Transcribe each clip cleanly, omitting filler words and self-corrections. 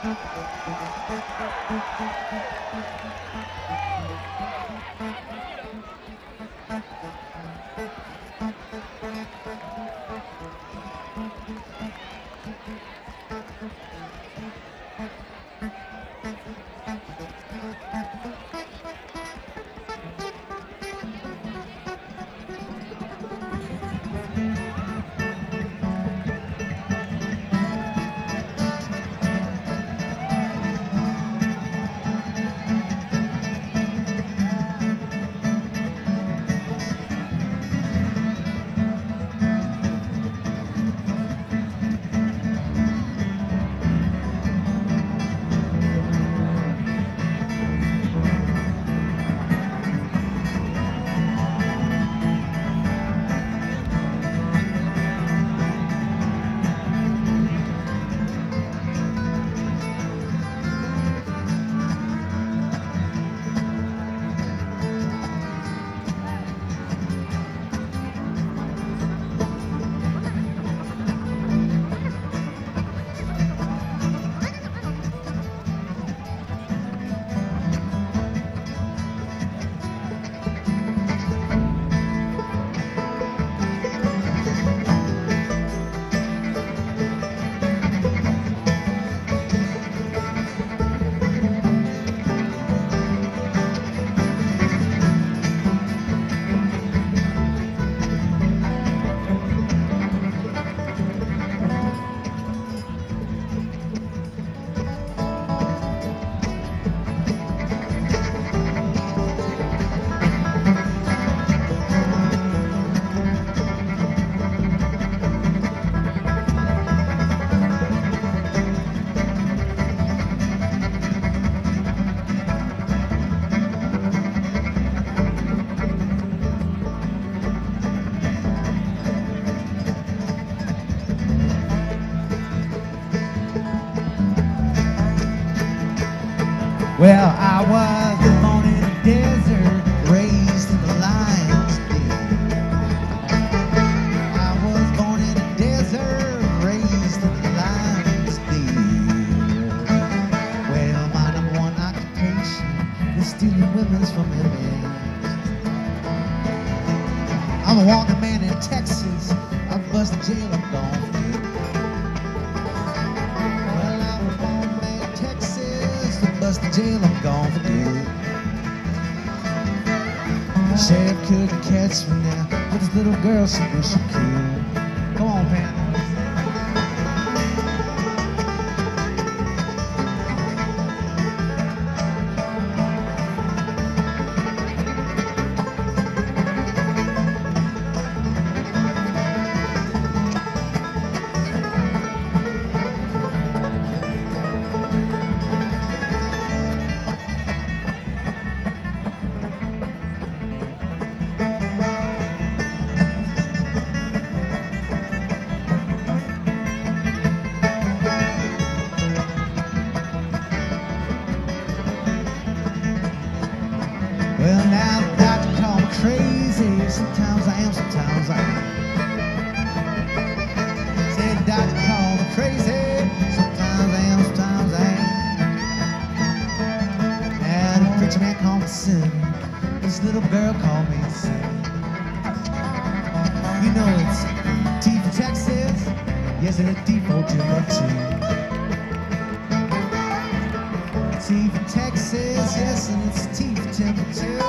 Well, I was born in a desert, raised in the lion's den. I was born in a desert, raised in the lion's den. Well, my number one occupation is stealing women's from their men. I'm a walking man in Texas. I bust the jail, I'm gone for good. Well, I'm a walking man in Texas. I bust the jail, I'm gone for good. The sheriff couldn't catch me now, but this little girl, she wish she could. Come on, man. Well, now the doctor called me crazy. Sometimes I am, sometimes I ain't. Said the doctor called me crazy. Sometimes I am, sometimes I ain't. And the preacher man called me sin. This little girl called me sin. You know it's T for Texas. Yes, and it's D for Timbuktu. T for Texas, yes, and it's T for Timbuktu.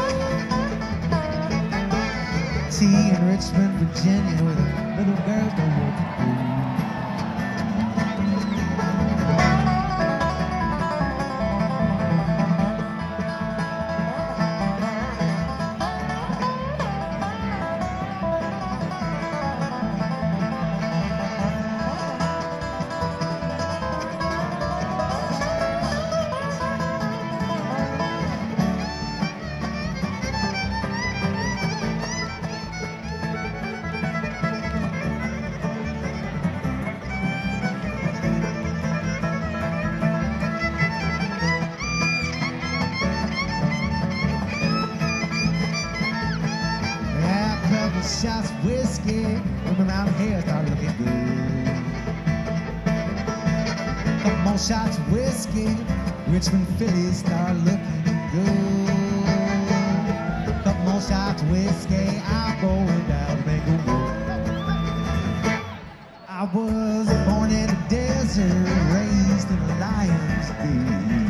T in Richmond, Virginia, where the little girls don't want to do. Shots of whiskey, when my mountain hair started looking good. Couple more shots of whiskey, Richmond Phillies start looking good. Couple more shots of whiskey, I'm going down to make a move. I was born in the desert, raised in a lion's den.